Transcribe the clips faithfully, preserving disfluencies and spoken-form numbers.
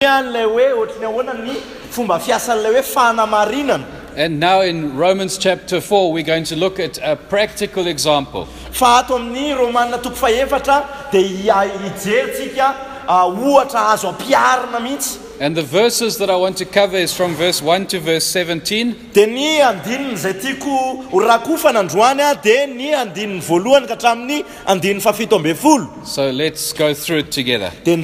And now in Romans chapter four, we're going to look at a practical example. And the verses that I want to cover is from verse one to verse seventeen. So let's go through it together. Read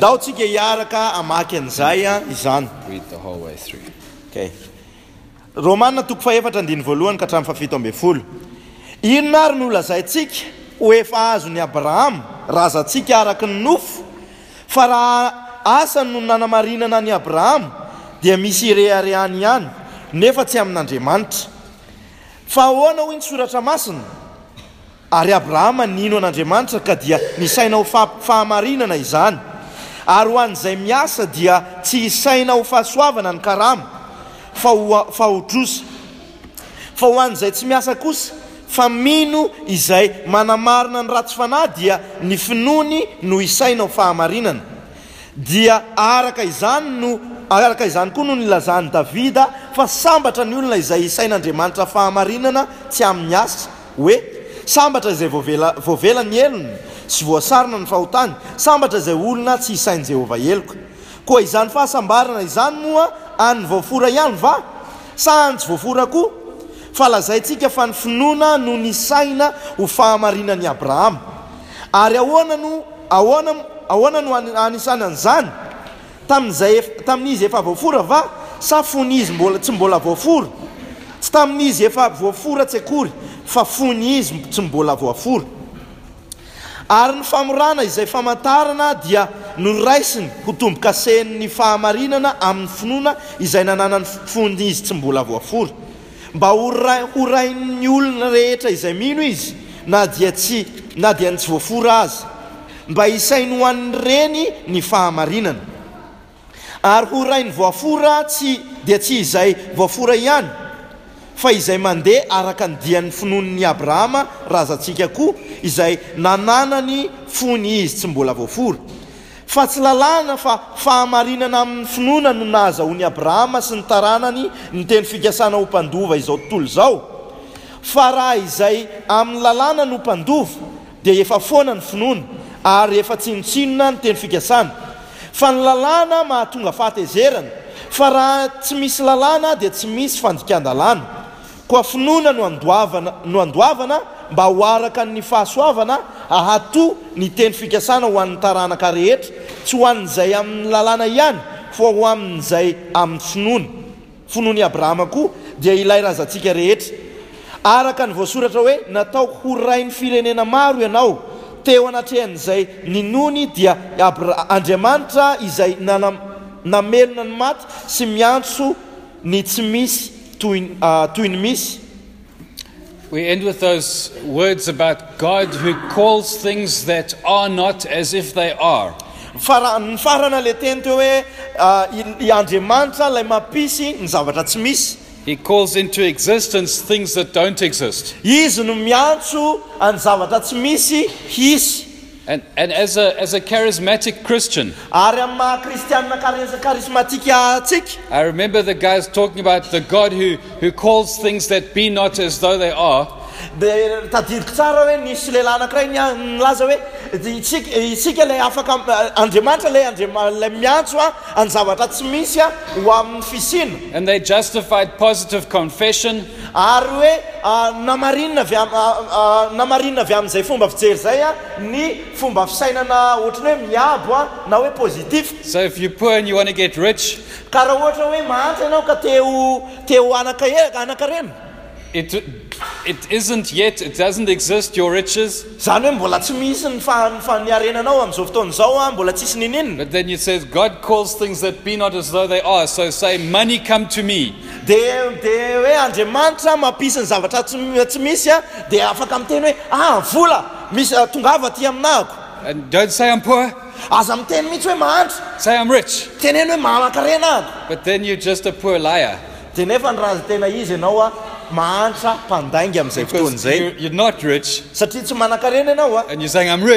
the whole way through. Okay. Romana toko faefatra andiny voalohany ka hatramin'ny fafito ambin'ny folo. Inona ary no lazaintsika ho efa azon'ny Abraham razantsika araka ny nofo, fa raha asa no nanamarinana ny Abraham dia misy ireharehany ihany nefa tsy amin'Andriamanitra. Fa ahoana hoy ny soratra masina? Ary Abraham nino an'Andriamanitra ka dia nisaina ho fahamarinana izany. Ary ho an'izay miasa dia tsy isaina ho fahasoavana ny karama, fa ho drosa. Fa ho an'izay tsy miasa kosa, fa mino izay manamarina ny ratsy fanahy dia ny finoany no isaina ho fahamarinana. Dia araka izany no araka izany koa no nilazany Davida fa sambatra ny olona izay isain'Andriamanitra fahamarinana tsy amin'ny asa, hoe sambatra izay voavela voavela ny elony sy voasarona ny fahotany, sambatra izay olona tsy isainy Jehova heloka. Koa izany fahasambarana izany moa any voafora ihany va? Sa any tsy voafora koa? Fa lazaintsika fa ny finoana no nisaina ho fahamarinan'i Abraham. Ary ahoana no ahoana ahoana no anisany an'izany? Tamin'izay tamin'izy efa voafora va? Sa fony izy mbola tsy mbola voafora? Tsy tamin'izy efa voafora tsy akory, fa fony izy tsy mbola voafora. Ary ny famorana izay famantarana dia noraisiny ho tomboka sehn'ny fahamarinana amin'ny finoana izay nanana ny fony izy tsy mbola voafora, mba ho rain'ny olona rehetra izay mino izy na dia tsy na dia tsy voafora azy, mba isainy ho an'ny reny ny fahamarinana. Ary ho rain'ny voafora tsy dia tsy izay voafora ihany, fa izay mandeha araka ny dian'ny finoan'ny Abrahama razantsika koa izay nanana ny fony izy tsy mbola voafora. Fa tsy lalàna fa fahamarinana amin'ny finoana no nahazahoan'i Abrahama sy ny taranany ny teny fikasana ho mpandova izao tontolo izao. Fa raha izay amin'ny lalàna no mpandova dia efa foana ny finoana ary efa tsinotsinona ny teny fikasana. Fa ny lalàna mahatonga fahatezerana, fa raha tsy misy lalàna dia tsy misy fandikan-dalàna. Koa finoana no andoavana no andoavana mba ho araka ny fahasoavana ahato ny teny fikasana ho an'ny taranaka rehetra, tsy ho an'izay amin'ny lalàna ihany, fa ho amin'izay amin'ny finoana. Finoan'i Abrahama koa dia ilay razantsika rehetra. Araka ny voasoratra hoe natao ho rain'ny firenena maro ianao, teo anatrehan'izay ninony dia Andriamanitra izay namelona ny maty sy miantso ny tsy misy toy ny misy. We end with those words about God who calls things that are not as if they are. Ny farana le teny teo hoe i Andriamanitra lay mampisy ny zavatra tsy misy. He calls into existence things that don't exist. Izy no miantso any zavatra tsy misy hisy. And, and as a as a charismatic Christian, I remember the guys talking about the God who, who calls things that be not as though they are. Dia tadidiko tsara hoe nisy lehilahy anankiray nilaza hoe isika ilay afaka Andriamanitra ilay Andriamanitra miantso any zavatra tsy misy ho amin'ny fisina. And they justified positive confession. Ary hoe namarinina avy namarinina avy amin'izay fomba fijery zay ny fomba fisainana ohatrany hoe miabo na hoe positif. So if you're poor and you want to get rich, ka raha ohatra hoe mahantra ianao ka teo teo anaka-rena, It it isn't yet, it doesn't exist, your riches. Zany hoe mbola tsy misy ny faniarenanao amin'izao fotoana izao, mbola tsisy ninina. But then it says God calls things that be not as though they are. So say, money come to me. Dia dia hoe Andriamanitra mampisy ny zavatra tsy misy dia afaka miteny hoe ah vola misy tongava aty aminako. And don't say I'm poor. Aza miteny mihitsy hoe mahantra. Say I'm rich. Teneny hoe manankarena. But then you're just a poor liar. Dia nefa ny raha tena izy ianao mahantra mpandainga amin'izay fotoana izay. You're not rich. Satria tsy manankarena ianao. And you're saying I'm rich.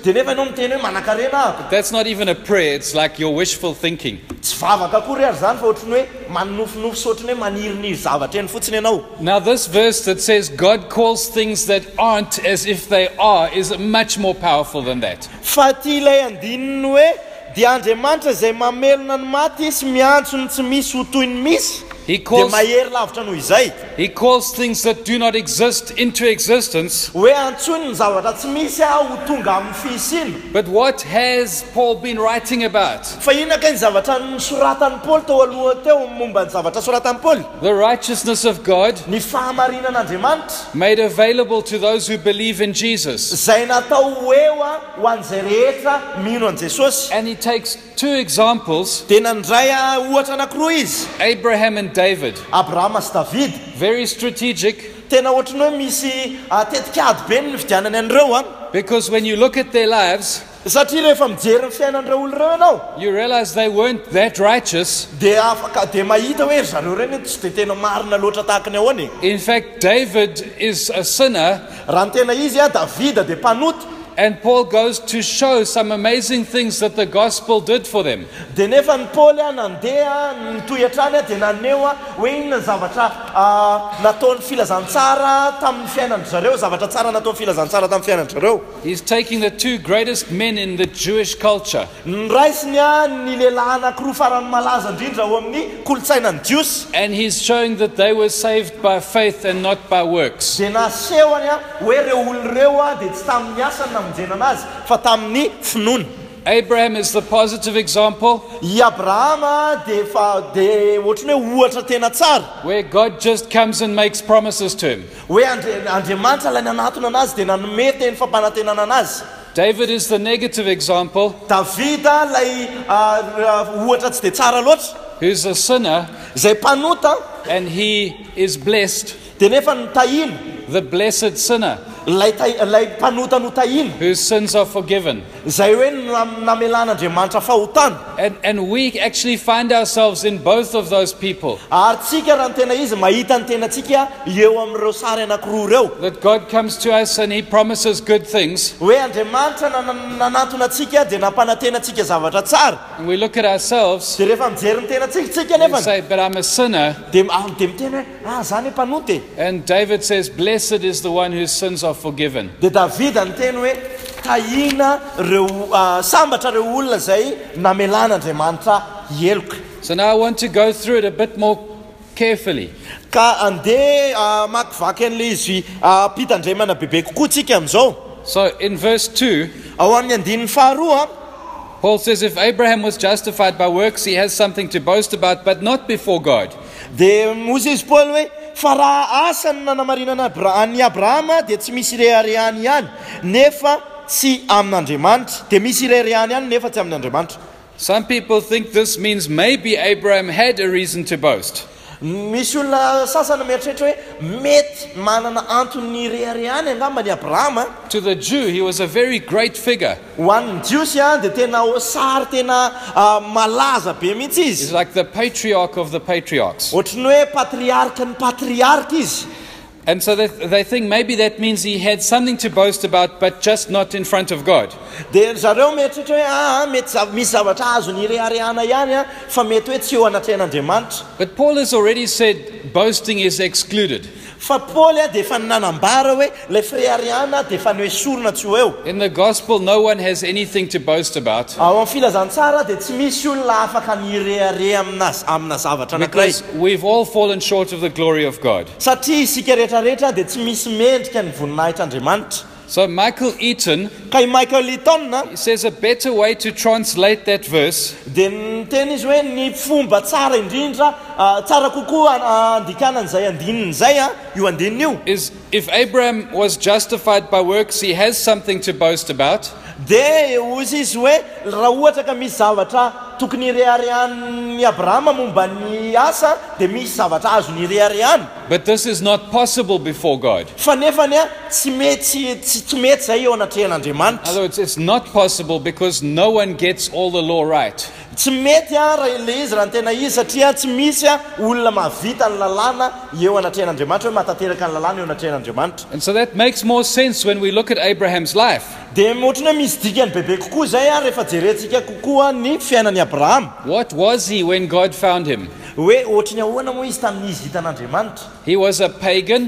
dia nefa ianao miteny hoe manan-karena ako. That's not even a prayer, it's like your wishful thinking. Tsy vavaka akory ary zany fa ohatrany hoe manonofinofi sy ohatrany hoe maniriry zavatra eny fotsiny ianao. Now, this verse that says God calls things that aren't as if they are is much more powerful than that. Fa ty ilay andininy hoe dia Andriamanitra izay mamelona ny maty sy miantso ny tsy misy ho toy ny misy He dia calls, mahery lavitra noho izay. he calls things that do not exist into existence. Hoe antsony ny zavatra tsy misy a ho tonga amin'ny fisiny. But what has Paul been writing about? Fa inona ka ny zavatra nosoratan'ny Paoly teo aloha teo momba ny zavatra soratan'ny Paoly? The righteousness of God Ny fahamarinan'Andriamanitra made available to those who believe in Jesus. izay natao eo a ho an'izay rehetra mino an' Jesosy. And he takes two examples, Dia nandray a ohatra anankiroa izy, Abraham and David. Abrahama sy David. Very strategic, Tena ohatrany hoe misy ah, tetikady be ny fidianany an'ireo a. because when you look at their lives, Satria rehefa mijery ny fiainan'ireo olon'ireo ianao you realize they weren't that righteous. dia afaka dia mahita hoe zareo reny tsy dia tena marina loatra tahaka ny ahoany. In fact, David is a sinner, Raha ny tena izy a Davida dia mpanota. and Paul goes to show some amazing things that the gospel did for them. Dia nefa ny Paoly a nandeha nitohatrany a dia naneo a hoe inona ny zavatra ah, nataon'ny filazantsara tamin'ny fiainany zareo, zavatra tsara nataon'ny filazantsara tamin'ny fiainany zareo. He's taking the two greatest men in the Jewish culture, Niraisiny a ny lehilahy anankiroa farany malaza indrindra ao amin'ny kolontsainany Jiosy. and he's showing that they were saved by faith and not by works. Dia nasehony a hoe reo olon'ireo a dia tsy tamin'ny asa ny namonjena anazy fa tamin'ny finoana. Abraham is the positive example, I Abrahama dia fa dia ohatrany hoe ohatra tena tsara where God just comes and makes promises to him. hoe Andre- Andriamanitra ilay nanatona anazy dia nanome teny fampanantenana anazy. David is the negative example, Davida ilay ah, ah, ohatra tsy dia tsara loatra who's a sinner, izay mpanota and he is blessed, dia nefa notahiny the blessed sinner, ilay ta- ilay mpanota notahiny whose sins are forgiven. izay hoe nam- namelan'Andriamanitra fahotana. And, and we actually find ourselves in both of those people, Ary tsika raha ny tena izy mahita ny tena tsika eo amin'ireo sary anankiroa ireo that God comes to us and he promises good things, hoe Andriamanitra na- na- nanatona tsika dia nampanantena tsika zavatra tsara. and we look at ourselves Dia rehefa mijery ny tena tsika tsika and nefa say, but I'm a sinner. dia ah, dia miteny hoe ah zany hoe mpanoty e. And David says, blessed is the one whose sins are forgiven. Dia Davida niteny hoe tahina reo ah, sambatra reo olona izay namelan'Andriamanitra heloka. So now I want to go through it a bit more carefully. Ka andeha ah, makivaky an'ilay izy ah, pitandremana bebe kokoa tsika amin'izao. So in verse two, Ao amin'ny andininy faharoa Paul says, if Abraham was justified by works, he has something to boast about, but not before God. dia mozy izy Paoly hoe fa raha asa ny nanamarinana Abra- ny Abrahama dia tsy misy reharehany ihany nefa tsy amin'Andriamanitra, dia misy reharehany ihany nefa tsy amin'Andriamanitra. Some people think this means maybe Abraham had a reason to boast. Misy olona sasany mieritreritra hoe mety manana antony reharehany angamba ny Abrahama. To the Jew, he was a very great figure. Ho an'ny Jiosy a dia tena ho sary tena ah, malaza be mihitsy He's izy, like the patriarch of the patriarchs. ohatrany hoe patriarka ny patriarka izy. And so they, they think maybe that means he had something to boast about, but just not in front of God. Dia zareo mieritreritra hoe ah mety zav- misy zavatra azo ny reharehana ihany a fa mety hoe tsy eo anatrehan'Andriamanitra. But Paul has already said boasting is excluded. Fa Paoly a dia efa nanambara hoe ilay fireharehana dia efa noesorina tsy ho eo. In the gospel, no one has anything to boast about, Ao amin'ny filazantsara dia tsy misy olona afaka nirehareha amina amina zavatra anankiray, because we've all fallen short of the glory of God. satria isika rehetrarehetra dia tsy misy mendrika ny voninahitr'Andriamanitra. So Michael Eaton, Ka i Michael Eaton he says a better way to translate that verse dia niteny izy hoe ny fomba tsara indrindra ah, tsara kokoa ah, andikana n'izay andininy izay a io andininy io is, if Abraham was justified by works, he has something to boast about. dia ozy izy hoe raha ohatra ka misy zavatra tokony ireharehan'ny Abrahama momba ny asa dia misy zavatra azo ny ireharehany. But this is not possible before God. fa nefany a tsy mety tsy tsy mety zay eo anatrehan'andriamanitra. In other words, it's not possible because no one gets all the law right. Tsy mety a raha le izy raha ny tena izy satria tsy misy a olona mahavita ny lalàna eo anatrehan'andriamanitra hoe matateraka ny lalàna eo anatrehan'andriamanitra. And so that makes more sense when we look at Abraham's life. Dia ohatrany hoe misy dikany bebe kokoa zay a rehefa jerentsika kokoa ny fiainan'ny Abrahama. What was he when God found him? Hoe ohatrany ahoana moa izy tamin'izy hitan'andriamanitra. He was a pagan.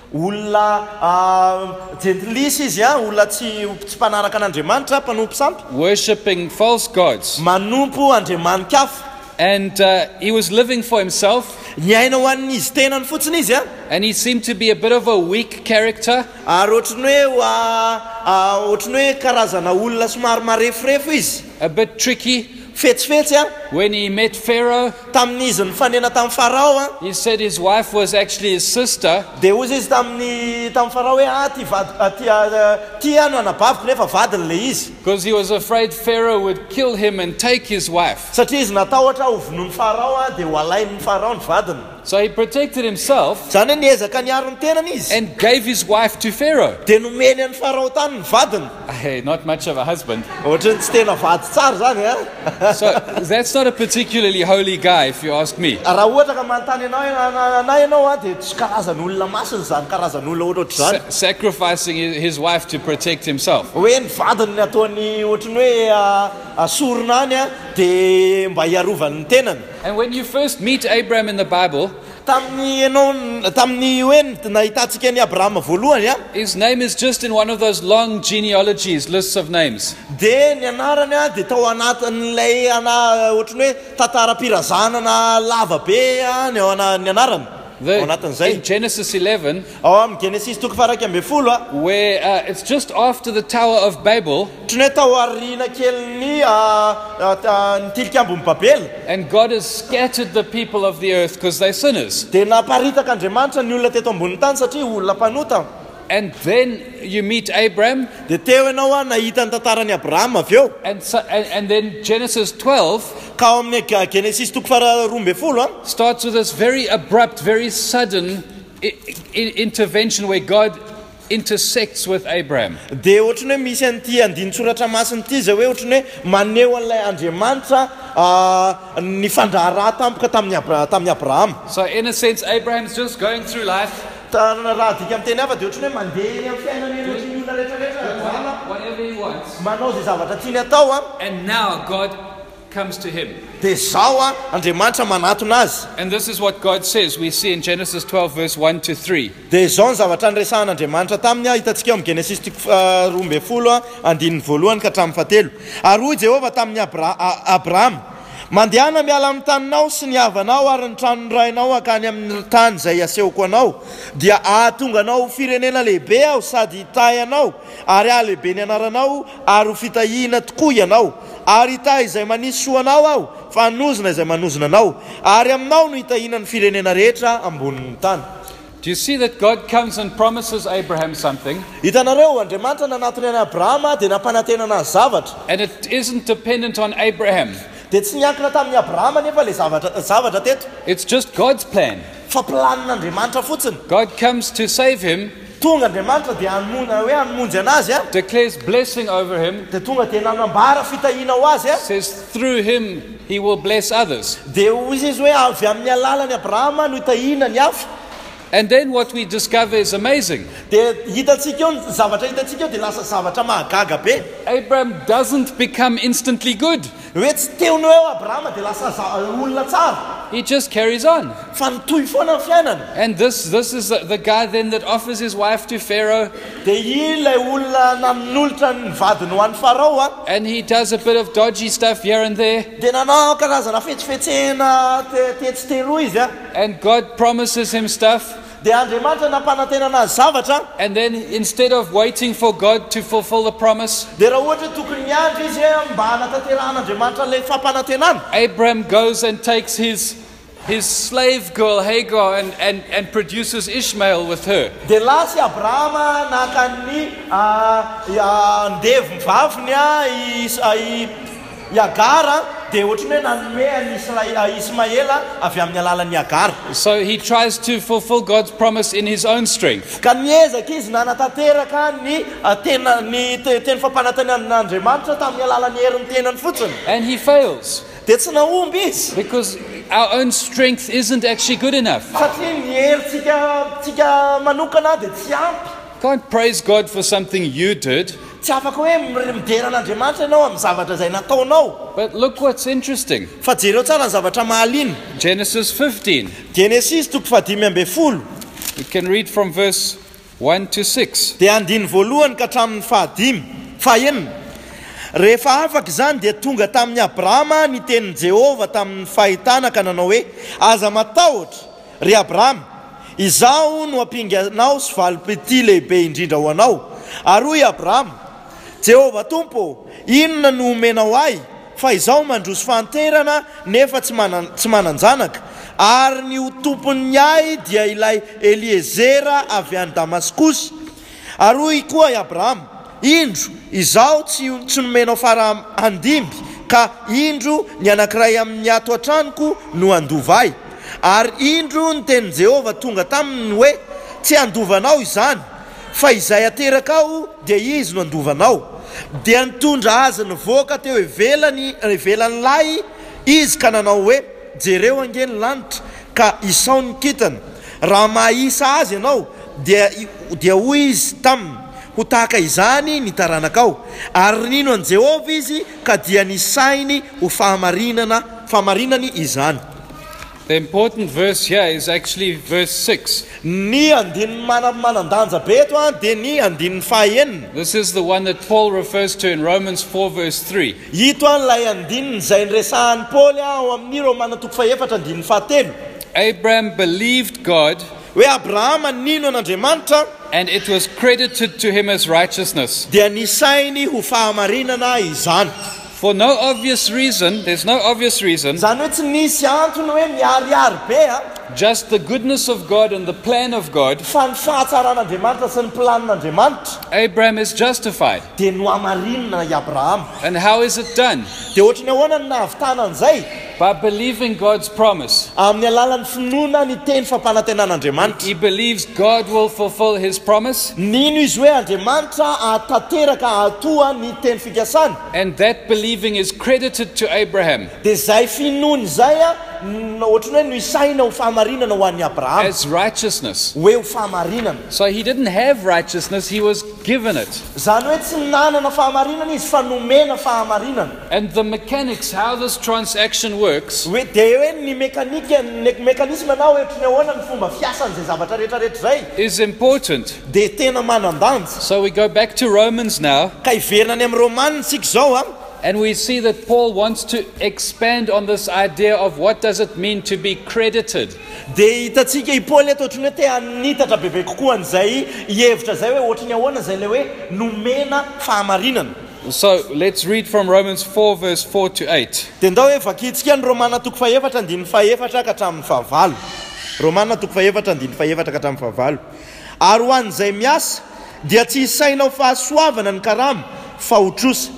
Olona gentlisy izy a olona tsy tsy mpanaraka an'andriamanitra mpanompo sampy Worshipping false gods. manompo andriamanin-kafa. And uh, he was living for himself. Ny aina ho an'izy tenany fotsiny izy a And he seemed to be a bit of a weak character. ary ohatrany hoe a ohatrany hoe karazana olona somary marefirefo izy, A bit tricky. fetsifetsy a. When he met Pharaoh, Tamin'izy nifanena tamin'ny farao a he said his wife was actually his sister. dia ozy izy tamin'ny tamin'ny farao hoe ah ty vad ah, ty ah, ty ano anabaviko nefa vadiny le izy, Because he was afraid Pharaoh would kill him and take his wife. satria izy natahotra ho vonon'ny farao a dia ho alain'ny farao ny vadiny. So he protected himself Zany hoe niezaka niaro ny tenany izy and gave his wife to Pharaoh. dia nomeny an'ny farao tany ny vadiny. Hey, not much of a husband. Ohatrany tsy tena vady tsara zany a. So that's not a particularly holy guy, if you ask me. Raha ohatra ka manontany anao anay ianao a dia tsy karazan'olona masina zany, karazan'olona ohatra ohatr' zany. Sa- sacrificing his his wife to protect himself. Hoe ny vadiny ny ataony ohatrany hoe ah, asorona any a dia mba hiarovany ny tenany. And when you first meet Abraham in the Bible, Tamin'ny ianao tamin'ny hoe nahitantsika ny Abrahama voalohany a his name is just in one of those long genealogies, lists of names. dia ny anarany a dia tao anatin'ilay ana ohatrany hoe tantara-pirazanana lava be a ny ao ana- ny anarany The, ao anatin'izay. in Genesis eleven, Ao amin'ny Genesis toko faha raika ambin'ny folo a where uh, it's just after the Tower of Babel, ohatrany hoe tao aoriana keliny ny tilikambon'ny Babely and God has scattered the people of the earth because they're sinners. dia naparitaka Andriamanitra ny olona teto ambony tany satria olona mpanota. And then you meet Abraham, Dia teo ianao a nahita ny tantaran'ny Abrahama avy eo and, so, and, and then Genesis twelve ka ao amin'ny Ga- Genesis toko faha roa ambin'ny folo a starts with this very abrupt, very sudden I- I- intervention where God intersects with Abraham. dia ohatrany hoe misy an'ity andinin-tsoratra masiny ity zay hoe ohatrany hoe maneho an'ilay Andriamanitra ah, ny fandraharaha tampoka tamin'ny Abra- tamin'ny Abrahama. So in a sense, Abraham's just going through life, Ta- raha dika amin'ny teny hafa dia ohatrany hoe mandeha eny amin'ny fiainany eny ohatrany olona rehetrarehetra whatever he wants. manao zay zavatra tiany atao a And now God comes to him. dia zao a Andriamanitra manatona azy. And this is what God says. We see in Genesis twelve, verse one to three. Dia izao ny zavatra niresahan'Andriamanitra taminy a hitantsika eo amin'ny Genesis toko ah, roa ambin'ny folo a andininy voalohany ka hatramin'ny fahatelo. Ary hoy Jehovah tamin'ny Abra- a- Abrahama, mandehana miala amin'ny taninao sy ny havanao ary ny tranony rainao akany amin'ny tany izay asehoko anao, dia ahatonga anao firenena lehibe aho sady hitahy anao ary ahalehibe ny anaranao ary ho fitahihana tokoa ianao, ary hitahy izay manisy soa anao aho fa hanozona izay manozona anao, ary aminao no hitahihana ny firenena rehetra ambonin'ny tany. Do you see that God comes and promises Abraham something, Hitanareo Andriamanitra nanatony an'i Abrahama dia nampanantenana azy zavatra. and it isn't dependent on Abraham? Dia tsy niankina tamin'ny Abrahama nefa le zavatra zavatra teto, It's just God's plan. fa planin'Andriamanitra fotsiny. God comes to save him, Tonga Andriamanitra dia hanomona hoe hamonjy anazy a, declares blessing over him, dia tonga dia nanambara fitahiana ho azy a, says through him he will bless others. dia izy izy hoe avy amin'ny alalan'i Abrahama no hitahihana ny hafa. And then what we discover is amazing. Dia hitantsika eo ny zavatra hitantsika eo dia lasa zavatra mahagaga be. Abraham doesn't become instantly good. Hoe tsy teony hoe Abrahama dia lasa za- olona tsara, He just carries on. fa nitohy foana ny fiainany. And this, this is the, the guy then that offers his wife to Pharaoh, Dia ilay olona nanolotra ny vadiny ho an'ny Farao a, and he does a bit of dodgy stuff here and there. dia nanao karazana fetsifetsehana te- tetsi-teroa izy a. And God promises him stuff. Dia Andriamanitra nampanantenana azy zavatra. And then instead of waiting for God to fulfill the promise, Dia raha ohatra tokony miandry izy hoe mba hanatanterahana le fampanantenana, Abraham goes and takes his, his slave girl Hagar and, and, and produces Ishmael with her. dia lasy Abrahama naka ny ah, i- ah, ndevy mivaviny a i- i- i Agara dia ohatrany hoe nanome any Ismaela avy amin'ny alalan'ny Agar. So he tries to fulfill God's promise in his own strength. Ka niezaka izy nanatanteraka ny tena ny teny fampanantenan'Andriamanitra tamin'ny alalan'ny herin'ny tenany fotsiny. And he fails. Dia tsy naomby izy. Because our own strength isn't actually good enough. Satria ny herintsika tsika manokana dia tsy ampy. Can't praise God for something you did. Tsy afaka hoe mideran'Andriamanitra ianao amin'ny zavatra izay nataonao. But look what's interesting. Fa jereo tsara ny zavatra mahaliana. Genesis fifteen. Genesis toko fahadimy ambin'ny folo. We can read from verse one to six. Dia andiny voalohany ka hatramin'ny fahadimy fahaenina. Rehefa afaka izany dia tonga tamin'ny Abrahama ny tenin'i Jehova tamin'ny fahitana ka nanao hoe aza matahotra ry Abrahama, izaho no ampinganao sy valopety lehibe indrindra ho anao. Ary hoy Abrahama, Jehova Tompo, inona no omenao ahy fa izaho mandroso fanterana nefa tsy manan tsy mananjanaka, ary ny ho tompony ahy dia ilay Eliezera avy any Damaskosy. Ary hoy koa Abrahama, indro izaho tsy tsy nomenao fara andimby, ka indro ny anankiray amin'ny ato an-tranoko no andova ahy. Ary indro ny tenin'i Jehova tonga taminy hoe tsy andovanao izany, fa izay ateraka ao dia izy no andovanao. Dia nitondra azy nivoaka teo ivelany ivelan'ny lay izy ka nanao hoe jereo ange ny lanitra ka isao ny kitana. Raha mahisa azy ianao dia dia hoy izy taminy, ho tahaka izany ny taranakao. Ary nino an Jehova izy ka dia nisainy ho fahamarinana fahamarinany izany. The important verse here is actually verse six. Ny andininy manandanja be eto a dia ny andininy fahaenina. This is the one that Paul refers to in Romans four verse three. Ito an'ilay andininy izay niresahan'i Paoly ao amin'ny Romana toko fahaefatra andininy fahatelo. Abraham believed God, hoe Abrahama nino an'Andriamanitra, and it was credited to him as righteousness. dia nisainy ho fahamarinana izany. For no obvious reason, there's no obvious reason, Zany hoe tsy nisy antony hoe miharihary be a, just the goodness of God and the plan of God, fa ny fahatsaran'Andriamanitra sy ny planin'Andriamanitra Abraham is justified. dia no hamarinana i Abrahama. And how is it done? Dia ohatrany ahoana ny nahavitana an'izay? By believing God's promise. Amin'ny alalan'ny finoana ny teny fampanantenan'Andriamanitra. He believes God will fulfill his promise, Nino izy hoe Andriamanitra atateraka atoa ny teny fikasany. and that believing is credited to Abraham Dia izay finoany izay a n- ohatrany hoe no isaina ho fahamarinana ho an'i Abrahama, as righteousness. hoe ho fahamarinana. So he didn't have righteousness, he was given it. Zany hoe tsy nanana fahamarinana izy fa nomena fahamarinana. And the mechanics, how this transaction works, Hoe dia hoe ny mekanika ny mekanisme na ohatrany ahoana ny fomba fiasan'izay zavatra rehetrarehetra izay is important. dia tena manandanja. So we go back to Romans now, Ka iverina any amin'ny Romanina isika izao a, and we see that Paul wants to expand on this idea of what does it mean to be credited. dia hitantsika i Paoly eto ohatrany hoe te hanitatra bebe kokoa an'izay hevitra izay hoe ohatrany ahoana izay le hoe nomena fahamarinana. So let's read from Romans four verse four to eight. Dia ndao hoe vakitsika ny Romana toko fahaefatra andininy fahaefatra ka hatramin'ny fahavalo. Romana toko fahaefatra andininy fahaefatra ka hatramin'ny fahavalo. Ary ho an'izay miasa dia tsy isaina ho fahasoavana ny karama fa ho trosa.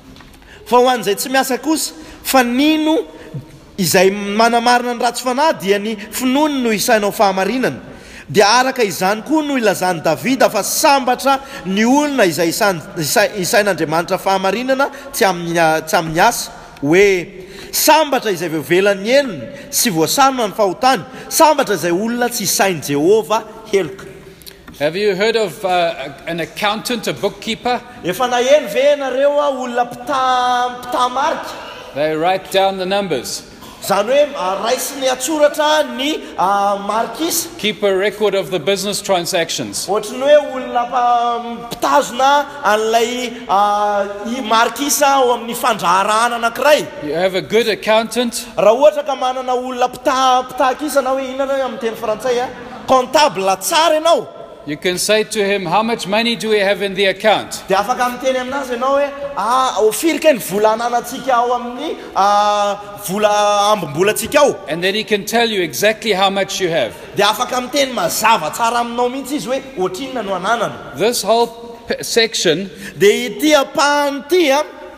Fa ho an'izay tsy miasa kosa, fa nino izay manamarina ny ratsy fanahy dia ny finoany no isaina ho fahamarinana. Dia araka izany koa no ilazany Davida fa sambatra ny olona izay isan- isai- isain'Andriamanitra fahamarinana tsy amin'ny tsy amin'ny asa, hoe sambatra izay veovelan'ny elony sy voasarona ny fahotany, sambatra izay olona tsy isain'i Jehova heloka. Have you heard of uh, an accountant, a bookkeeper? Efa naheno ve ianareo a olona mpita mpita marika? They write down the numbers, Zany hoe ah, raisiny atsoratra ny ah, marikisa. keep a record of the business transactions. Ohatrany hoe olona pa- mpitazona an'ilay ah, i marikisa ao amin'ny fandraharahana anankiray. You have a good accountant, Raha ohatra ka manana olona pita pitakisa na hoe inona hoe amin'ny teny frantsay a comptable tsara ianao, you can say to him, how much money do we have in the account? dia afaka miteny aminazy ianao hoe ah ofirika ny vola ananantsika ao amin'ny ah, vola ambom-bolantsika ao. And then he can tell you exactly how much you have. Dia afaka miteny mazava tsara aminao mihitsy izy hoe ohatrinona no ananana. This whole p- section Dia ity apahany ity a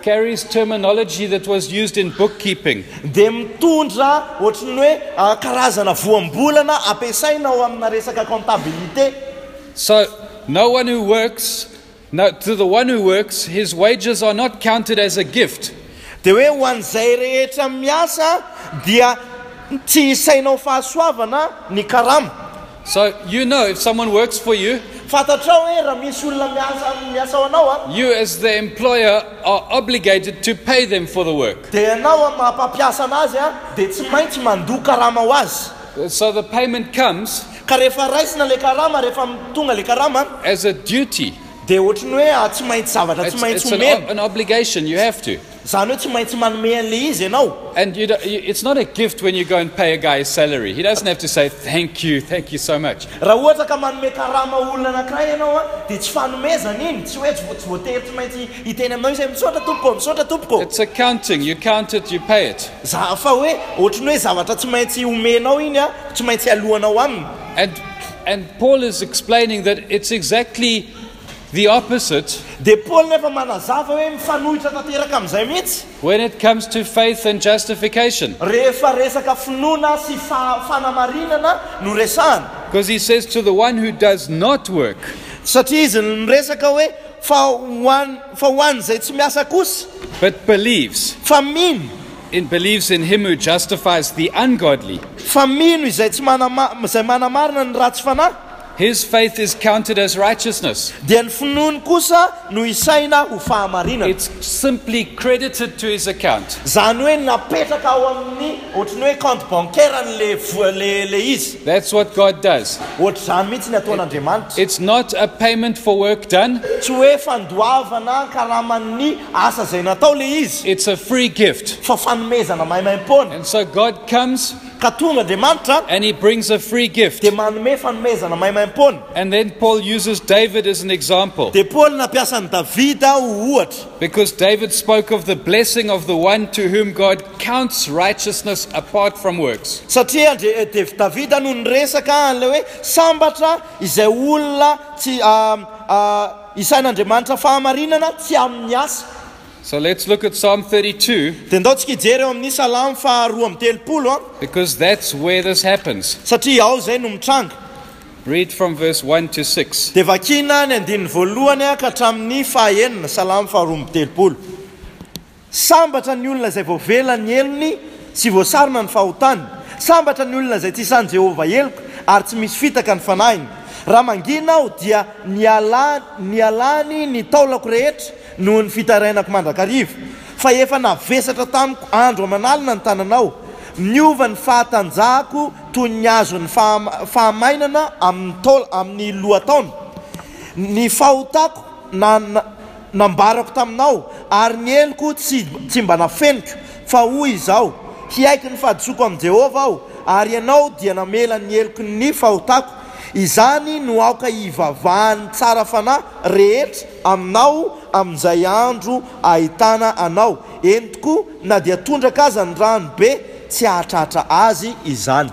carries terminology that was used in bookkeeping. dia mitondra ohatrany hoe ah, karazana voambolana ampiasaina ao amina resaka comptabilité. So no one who works, no, to the one who works, his wages are not counted as a gift. dia hoe ho an'izay rehetra miasa dia tsy isainao fahasoavana ny karama. So you know, if someone works for you, fatatrao hoe raha misy olona miasa miasa ao anao a you as the employer are obligated to pay them for the work. dia ianao a mampampiasa anazy a dia tsy maintsy mandoa karama ho azy. So the payment comes ka rehefa raisina le karama rehefa tonga le karama as a duty. dia ohatrany hoe ah, tsy maintsy zavatra It's, tsy maintsy it's an, homena. an obligation, you have to. Zany hoe tsy maintsy manome an'le izy ianao. And you don't, you, it's not a gift when you go and pay a guy his salary. He doesn't have to say, thank you, thank you so much. raha ohatra ka manome karama olona anankiray ianao a dia tsy fanomezana iny, tsy hoe tsy vo- tsy voatery tsy maintsy hiteny aminao izy hoe misaotra tompoko misaotra tompoko. It's accounting. You count it, you pay it. za fa hoe ohatrany hoe zavatra tsy maintsy homenao iny a tsy maintsy alohanao aminy. And, and Paul is explaining that it's exactly the opposite dia paul nefa manazava hoe mifanohitra tanteraka amin'izay mihitsy when it comes to faith and justification. rehefa resaka finoana sy fa- fanamarinana no resahana. Because he says to the one who does not work, satria izy miresaka hoe fa hoan- fa ho an'izay tsy miasa kosa but believes, fa mino in believes in him who justifies the ungodly, fa mino izay tsy manama- izay manamarina ny ratsy fanahy his faith is counted as righteousness. dia ny finoany kosa no isaina ho fahamarinana. It's simply credited to his account. zany hoe napetraka ao amin'ny ohatrany hoe compte bancaire n'le vo- le le izy. That's what God does. ohatra zany mihitsy ny ataon'andriamanitra. It's not a payment for work done. tsy hoe fandoavana karaman'ny asa izay natao le izy It's a free gift. fa fanomezana maimaim-pona. And so God comes ka tonga andriamanitra and he brings a free gift. dia manome fanomezana maimaim-pona. And then Paul uses David as an example, dia paul nampiasa ny davida ho ohatra because David spoke of the blessing of the one to whom God counts righteousness apart from works. satria Andre- de davida no nyresaka an'le hoe sambatra izay olona tsy ah, ah, isain'andriamanitra fahamarinana tsy amin'ny asa. So let's look at Psalm thirty-two, dia ndao tsika hijery eo amin'ny salamo faharoa amby telopolo a because that's where this happens. satria ao zay no mitranga. Read from verse one to six. dia vakina ny andininy voalohany a ka hatramin'ny fahaenina salamo faharoa amby telopolo. sambatra ny olona izay voavela ny elony sy voasarona ny fahotany, sambatra ny olona izay tsy isan'i jehovah eloko ary tsy misy fitaka ny fanahiny. raha mangina aho dia niala- nialany ny taolako rehetra noho ny fitarainako mandrakariva, fa efa navesatra tamiko andro amanalina ny tananao. niova ny fahatanjahako toy ny azo ny fahama- fahamainana amin'ny tol- amin'ny lohataona. ny fahotako na- na- nambarako taminao ary ny eloko tsy tsy mba nafeniko fa hoy izao hiaiky ny fahadisoako amin'i jehovah aho ary ianao dia namela ny eloko ny fahotako. izany no aoka hivavahany tsara fanahy rehetra aminao amin'izay andro ahitana anao. entiko na dia tondraka aza ny rano be tsy ahatratra azy izany.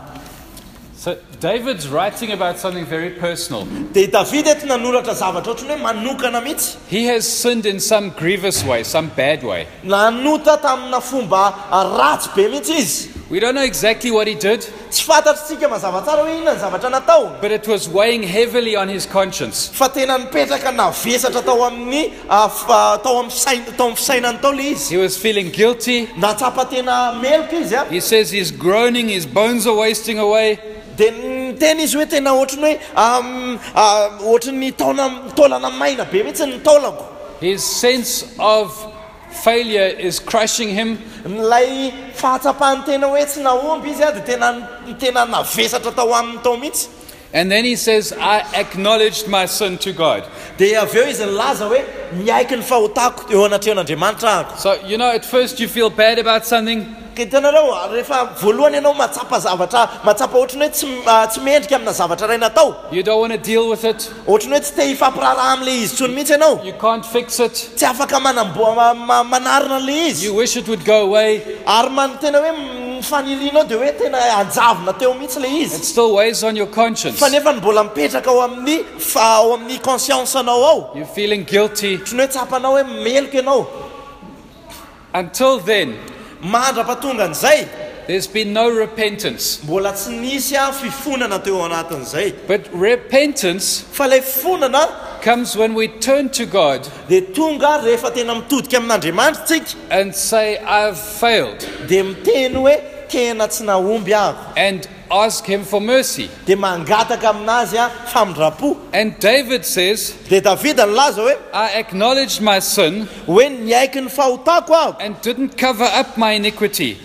So David's writing about something very personal. dia davida eto nanoratra zavatra ohatrany hoe manokana mihitsy. He has sinned in some grievous way, some bad way. nanota tamina fomba ratsy be mihitsy izy. We don't know exactly what he did, tsy fantatritsika mazava tsara hoe inona ny zavatra natao, but it was weighing heavily on his conscience. fa tena nipetraka navesatra tao amin'ny ah, fa- tao amin'ny fisain- tao amin'ny fisainany tao le izy. He was feeling guilty. natsapa tena meloka izy a. He says he's groaning, his bones are wasting away. dia tena izy hoe tena ohatrany hoe am- ah, ohatrany taona taolana maina be mihitsy ny taolako. His sense of failure is crushing him. nilay fahatsapahany tena hoe tsy naomby izy a dia tena tena navesatra tao aminy tao mihitsy. And then he says, I acknowledged my sin to God. dia avy eo izy nilaza hoe miaiky ny fahotako eo anatrehan'andriamanitra ako. So, you know, at first you feel bad about something, ka hitanareo rehefa voalohany ianao matsapa zavatra matsapa ohatrany hoe tsy ah, tsy mendrika amina zavatra ray natao, you don't want to deal with it, ohatrany hoe tsy te hifampiraharaha am'le izy tsony mihitsy ianao, you can't fix it, tsy afaka manamboa ma- ma- manarina an'le izy, you wish it would go away. ary man tena hoe mifanilianao dia hoe tena anjavona teo mihitsy le It izy, still weighs on your conscience. fa nefa ny mbola mipetraka ao amin'ny fa ao amin'ny conscience anao ao, You're feeling guilty. ohatrany hoe tsapanao hoe meloka ianao. Until then, mandrapatonga an'izay there's been no repentance. mbola tsy nisy a fifonana teo anatin'izay. But repentance Fa ilay fonana comes when we turn to God dia tonga rehefa tena mitodika amin'Andriamanitra tsika and say, I've failed, dia miteny hoe tena tsy nahomby aho, and ask Him for mercy. dia mangataka aminazy a famindrapo. And David says, Dia Davida nilaza hoe I acknowledged my sin hoe niaiky ny fahotako aho, and didn't cover up my iniquity.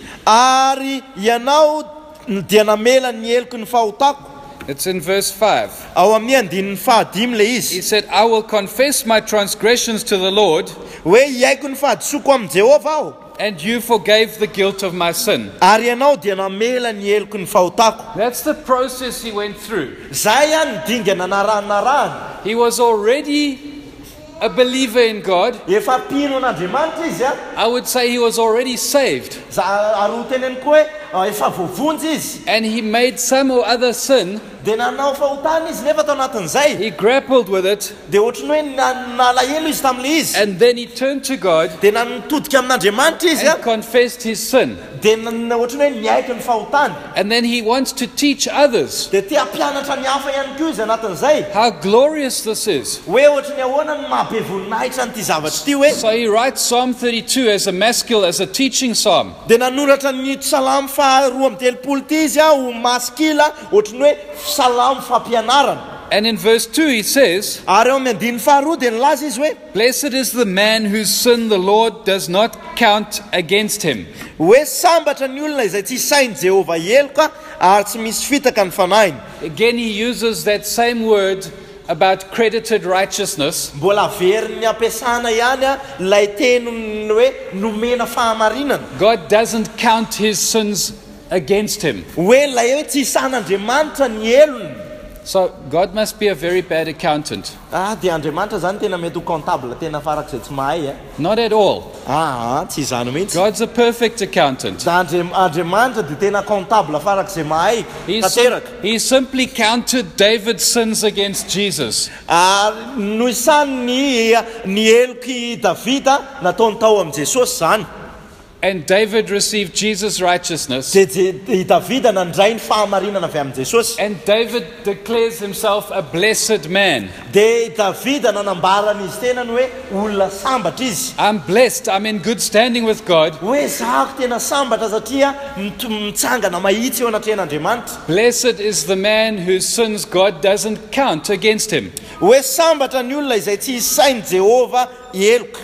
ary ianao dia namela ny heloky ny fahotako. It's in verse five. Ao amin'ny andininy fahadimy le He izy said, I will confess my transgressions to the Lord, hoe iaiko ny fahadisoko amin'i Jehovah aho, and you forgave the guilt of my sin. ary ianao dia namela ny heloky ny fahotako. That's the process he went through. Zay a ny dingana naranarany. He was already a believer in God. Efa pino an'Andriamanitra izy a. I would say he was already saved. Za ary ho teneniko hoe ah, efa voavonjy izy. And he made some or other sin. Dia nanao fahotana izy nefa tao anatin'izay. He grappled with it. Dia ohatry ny hoe na- nalahelo izy tam'le izy. And then he turned to God Dia nanitodika amin'Andriamanitra izy a. and confessed his sin. Dia nan- ohatry ny hoe niaiky ny fahotana. And then he wants to teach others Dia tia hampianatra ny hafa ihany koa izy anatin'izay. how glorious this is. Hoe ohatry ny ahoana ny mahabe voninahitra n'ity zavatra ity hoe. So he writes Psalm thirty-two as a maskil, as a teaching psalm. Dia nanoratra ny salamo faharoa amby telopolo ity izy a ho maskila ohatry ny hoe salamo fampianarana. And in verse two he says, Ary eo amin'ny andininy faharoa dia nilaza izy hoe Blessed is the man whose sin the Lord does not count against him. hoe sambatra ny olona izay tsy sainy Jehovah heloka ary tsy misy fitaka ny fanahiny. Again he uses that same word about credited righteousness. Mbola veriny ampiasana ihany a ilay teny hoe nomena fahamarinana. God doesn't count his sins against him. Hoe ilay hoe tsy isan'Andriamanitra ny elony. So God must be a very bad accountant. Ah, dia Andriamanitra zany tena mety ho comptable tena farak'izay tsy mahay e. Not at all. Ah, tsy izany mihitsy. God's a perfect accountant. Da Andri- Andriamanitra dia tena comptable farak'izay mahay He, tanteraka. sim- he simply counted David's sins against Jesus. Ary no isany ny ny heloky Davida nataony tao amin'i Jesosy zany. And David received Jesus' righteousness. Dia Je- i Davida nandray ny fahamarinana avy amin'i Jesosy. And David declares himself a blessed man. Dia Davida nanambarana izy tena ny hoe olona sambatra izy. I'm blessed. I'm in good standing with God. Hoe zako tena sambatra satria mit- mitsangana mahitsy eo anatrehan'Andriamanitra. Blessed is the man whose sins God doesn't count against him. Hoe sambatra ny olona izay tsy isainy Jehovah heloka.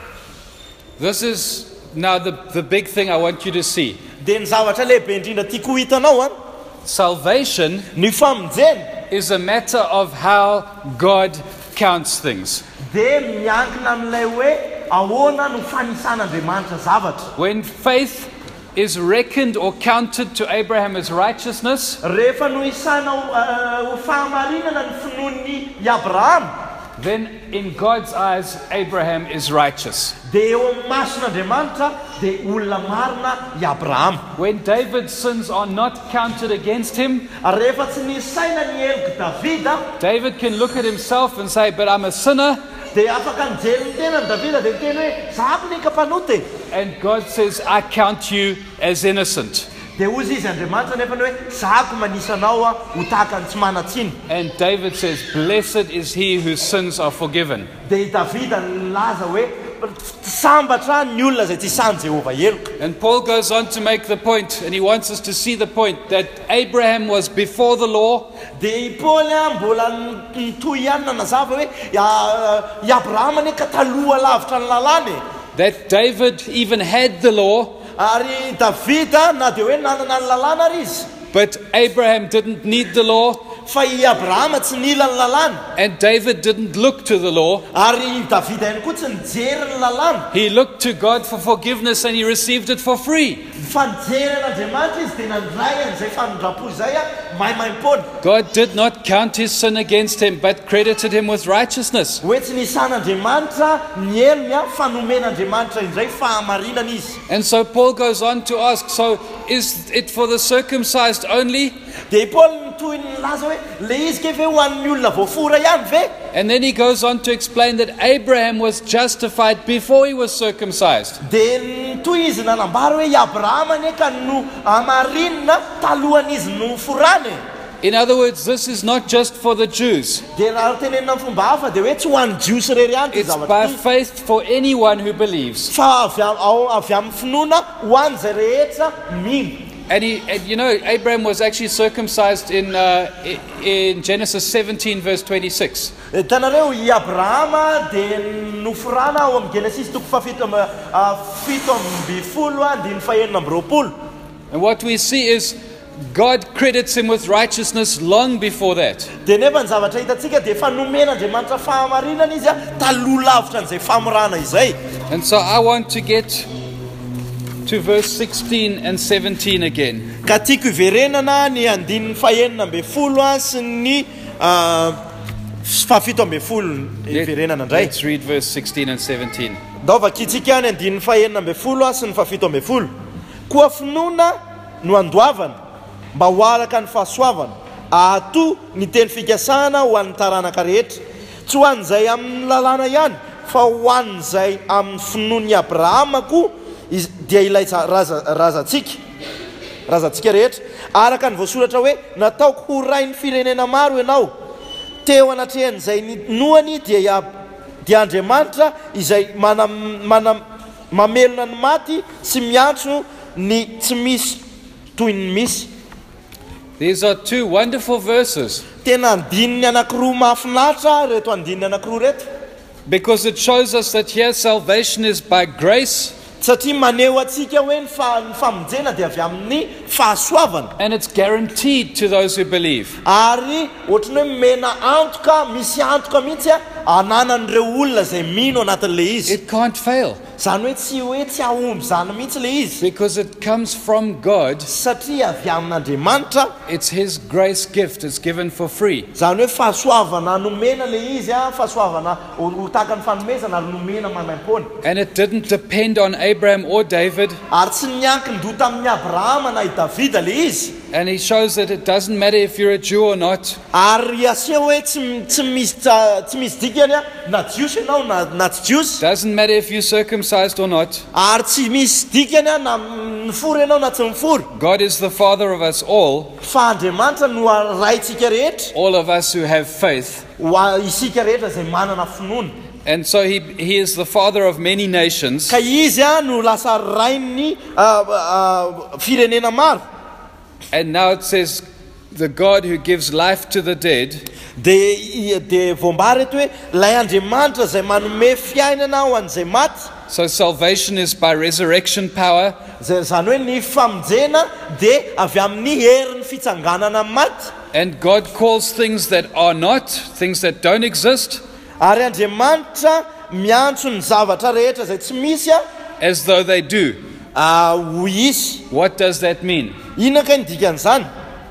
This is now the, the big thing I want you to see. Dia ny zavatra lehibe indrindra tiako ho hitanao a, Salvation ny famonjena is a matter of how God counts things. dia miankina amin'ilay hoe ahoana no fanisan'Andriamanitra zavatra. When faith is reckoned or counted to Abraham as righteousness, Rehefa no isana ho uh, ho fahamarinana ny finoan'ny i Abrahama, then in God's eyes, Abraham is righteous. dia eo amin'ny mason'Andriamanitra dia olona marina i Abrahama. When David's sins are not counted against him, Ary rehefa tsy nisaina ny heloky Davida, David can look at himself and say, but I'm a sinner. dia afaka nijery ny tenany Davida dia miteny hoe zako nika mpanoty. And God says, I count you as innocent. Dia ozy izy Andriamanitra nefa ny hoe zako manisanao a ho tahaka ny tsy manatsiny. And David says, blessed is he whose sins are forgiven. Dia i Davida nilaza hoe sambatra ny olona izay tsy isany Jehovah heloka. And Paul goes on to make the point, and he wants us to see the point, that Abraham was before the law, Dia i Paoly a mbola nitoy ihany nanazava hoe i- i Abrahama ne ka taloha lavitra ny lalàny. that David even had the law, Ary Davida na dia hoe nanana ny lalàna ary izy. but Abraham didn't need the law, Fa i Abrahama tsy nila ny lalàna. and David didn't look to the law. Ary Davida ihany koa tsy nijery ny lalàna. He looked to God for forgiveness and he received it for free. Fa nijery an'Andriamanitra izy dia nandray an'izay fanondrapo izay a maimaim-pony. God did not count his sin against him, but credited him with righteousness. Hoe tsy nisan'Andriamanitra ny elony a fa nomen'Andriamanitra indray fahamarinana izy. And so Paul goes on to ask, so is it for the circumcised only? Dia i Paoly nitoy nilaza hoe le izy ke ve ho an'ny olona voafora ihany ve? And then he goes on to explain that Abraham was justified before he was circumcised. Dia toy izy nanambary hoe i Abrahama anie ka no amarinina talohan'izy no forany. In other words, this is not just for the Jews. Dia raha tenenina amin'ny fomba hafa dia hoe tsy ho an'ny Jios irery ihany ty It's zavatra by ty. faith for anyone who believes. Fa avy am- ao- avy amin'ny finoana ho an'izay rehetra mino. And, he, and you know, Abraham was actually circumcised in, uh, i- in Genesis seventeen, verse twenty-six. Eh, Tanareo i Abrahama dia noforana ao amin'ny Genesis toko fafito amb- ah, fito amby folo andiny fahenina amby roapolo. And what we see is God credits him with righteousness long before that. Dia nefa ny zavatra hitantsika dia efa nomen'Andriamanitra fahamarinana izy a taloha lavitra an'izay famorana izay. And so I want to get to verse sixteen and seventeen again. Ka tiako iverenana ny andininy fahenina amby folo a sy ny ah, fafito amby folo iverenana indray. Let's read verse sixteen and seventeen. Dao vakitsika any andininy fahenina amby folo a sy ny fafito amby folo. Koa finoana no andoavana mba ho araka ny fahasoavana ato ny teny fikasana ho an'ny taranaka rehetra, tsy ho an'izay amin'ny lalàna ihany fa ho an'izay amin'ny finoan'i Abrahama koa izy dia ilay tsa- raza- razantsika razantsika rehetra, araka ny voasoratra hoe nataoko ho rain'ny firenena maro ianao. Teo anatrehan'izay ny noany dia ia- dia Andriamanitra izay mana mana mamelona ny maty sy miantso ny tsy misy toy ny misy. These are two wonderful verses Tena andininy anankiroa mahafinaritra reto andininy anankiroa reto, because it shows us that here salvation is by grace satria maneho atsika hoe ny fa- ny famonjena dia avy amin'ny fahasoavana, and it's guaranteed to those who believe. ary ohatrany hoe mena antoka, misy antoka mihitsy a ananan'ireo olona izay mino anatin'le izy. It can't fail Zany hoe tsy hoe tsy ahomby zany mihitsy le izy, because it comes from God. satria avy amin'Andriamanitra. It's his grace gift. It's given for free. Zany hoe fahasoavana nomena le izy a, fahasoavana ho ho tahaka ny fanomezana ary nomena manaim-pony. And it didn't depend on Abraham or David. Ary tsy niankindro tamin'ny Abrahama na i Davida le izy. And he shows that it doesn't matter if you're a Jew or not. Ary aseho hoe tsy tsy misy tsa- tsy misy dikany a na jiosy ianao na na tsy jiosy. Doesn't matter if you're circumcised or not. Ary tsy misy dikany a na mifory ianao na tsy mifory. God is the Father of us all, Fa Andriamanitra no raitsika rehetra, all of us who have faith. ho a- isika rehetra izay manana finoana. And so he, he is the Father of many nations. Ka izy a no lasa rain'ny ah, ah, firenena maro. And now it says, the God who gives life to the dead Dia dia voambary eto hoe lay Andriamanitra izay manome fiainana ho an'izay maty. So salvation is by resurrection power, Zay- Zany hoe ny famonjena dia avy amin'ny herin'ny fitsanganana amin'ny maty. and God calls things that are not, things that don't exist, Ary Andriamanitra miantso ny zavatra rehetra izay tsy misy a as though they do. ah, ho isy. What does that mean? Inona ka ny dikan'izany?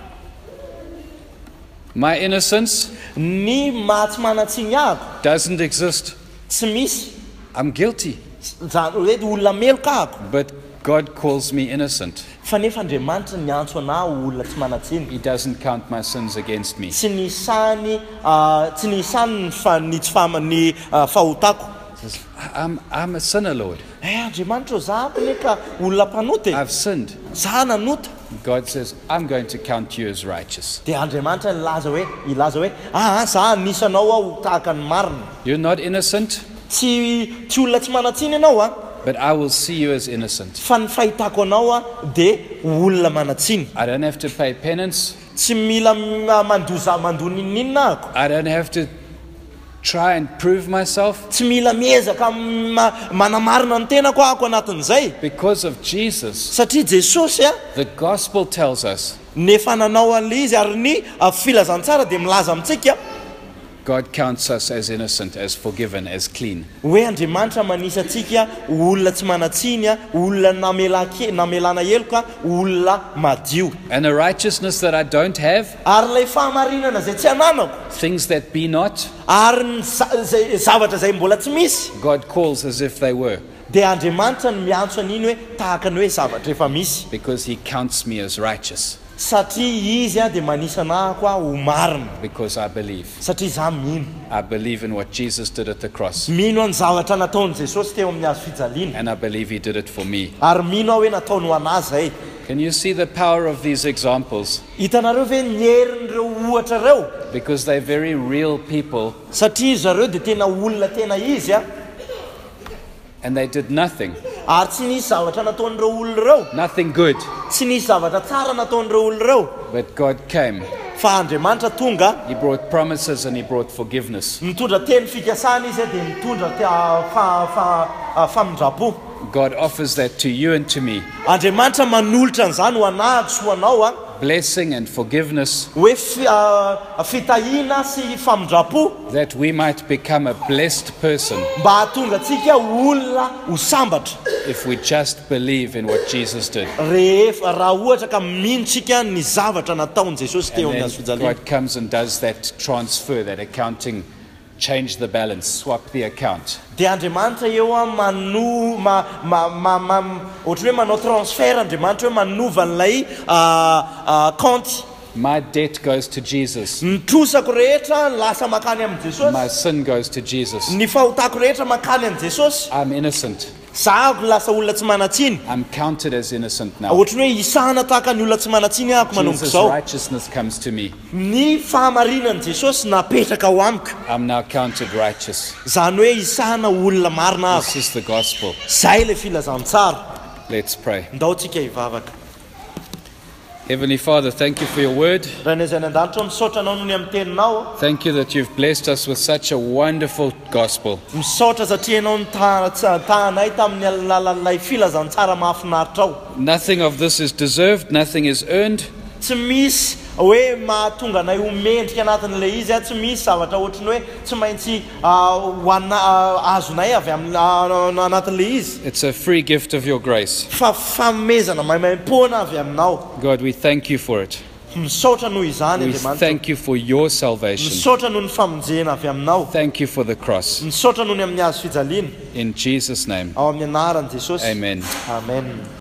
My innocence Ny mahatsy manatsiny ahako doesn't exist. tsy misy. I'm guilty, Zany hoe olona meloka ahako. but God calls me innocent. Fa nefa Andriamanitra niantso anahy ho olona tsy manatsiny. He doesn't count my sins against me. Tsy nisany ah, tsy nisany ny fa- ny tsy fama- ny ah, fahotako. He says, I'm, I'm a sinner, Lord. Eh Andriamanitra za ne ka olona mpanota e. I've sinned. Za nanota. God says, I'm going to count you as righteous. Dia Andriamanitra ilaza hoe ilaza hoe ah ah, za nisanao aho tahaka ny marina. You're not innocent, Tsy tsy olona tsy manatsiny ianao a, but I will see you as innocent. fa ny fahitako anao a dia olona manatsiny. I don't have to pay penance. Tsy mila ma- mandoza mandoa ninninona ako. I don't have to try and prove myself. Tsy mila miezaka ma- manamarina ny tenako ako anatin'izay. Because of Jesus, Satria Jesosy a the gospel tells us nefa nanao an'le izy ary ny ah, filazantsara dia milaza amintsika God counts us as innocent, as forgiven, as clean. hoe Andriamanitra manisa antsika olona tsy manatsiny a, olona namelake- namelana heloka, olona madio. And a righteousness that I don't have, Ary ilay fahamarinana izay tsy ananako, things that be not, ary ny za- zay- zavatra izay mbola tsy misy, God calls as if they were, dia Andriamanitra no miantso an'iny hoe tahaka ny hoe zavatra efa misy. because he counts me as righteous. satria izy a dia manisana koa ho marina because I believe. satria za mino I believe in what Jesus did at the cross, mino any zavatra nataony Jesosy teo amin'ny hazo fijaliana and I believe he did it for me. ary mino aho hoe nataony ho anazy zay. Can you see the power of these examples? Hitanareo ve ny herin'ireo ohatra reo Because they're very real people, satria zareo dia tena olona tena izy a and they did nothing, ary tsy nisy zavatra nataon'ireo olona reo nothing good, tsy nisy zavatra tsara nataon'ireo olona reo but God came. fa Andriamanitra tonga He brought promises and he brought forgiveness. mitondra teny fikasana izy a dia mitondra te- ah, fa- fa- ah, famindrapo. God offers that to you and to me. Andriamanitra manolotra an'izany ho anahy sy ho anao a Blessing and forgiveness, hoe fi- ah, fitahiana sy famindrapo that we might become a blessed person mba hahatonga antsika olona ho sambatra if we just believe in what Jesus did. rehefa raha ohatra ka minontsika ny zavatra nataony Jesosy teo amin'ny And hazo then fijaliana. God comes and does that transfer, that accounting, change the balance, swap the account. dia Andriamanitra eo a mano ma ma ma ma ohatry hoe manao transfert Andriamanitra hoe manova n'ilay ah, ah, compte. My debt goes to Jesus. Ny trosako rehetra lasa makany amin'ny Jesosy, My sin goes to Jesus. ny fahotako rehetra makany amin'ny Jesosy. I'm innocent. Zahako lasa olona tsy manatsiny, I'm counted as innocent now. ohatry ny hoe isahana tahaka ny olona tsy manatsiny ahako manomboka Jesus' izao. righteousness comes to me. Ny fahamarinan'i Jesosy napetraka ho amiko, I'm now counted righteous. zany hoe isahana olona marina This ahako. is the gospel. Zay le filazantsara. Let's pray. Ndao tsika hivavaka. Heavenly Father, thank you for your word. Raha ny izay ny an-danitra misaotra anao noho ny amin'ny teninao. Thank you that you've blessed us with such a wonderful gospel. Misaotra satria ianao ny ta- ts- tahanay tamin'ny alalan'ilay filazantsara mahafinaritra ao. Nothing of this is deserved, nothing is earned. Tsy misy hoe mahatonga anay ho mendrika anatin'ilay izy a, tsy misy zavatra ohatry ny hoe tsy maintsy ah, ho ana- ah, azonay avy amin'ny ah, anatin'ilay izy, It's a free gift of your grace. fa famezana maimaim-poana avy aminao. God, we thank you for it. Misaotra noho izany We Andriamanitra. thank you for your salvation. Misaotra noho ny famonjena avy aminao. Thank you for the cross. Misaotra noho ny amin'ny hazo fijaliana In Jesus' name, ao amin'ny anaran'i Jesosy. amen. Amen.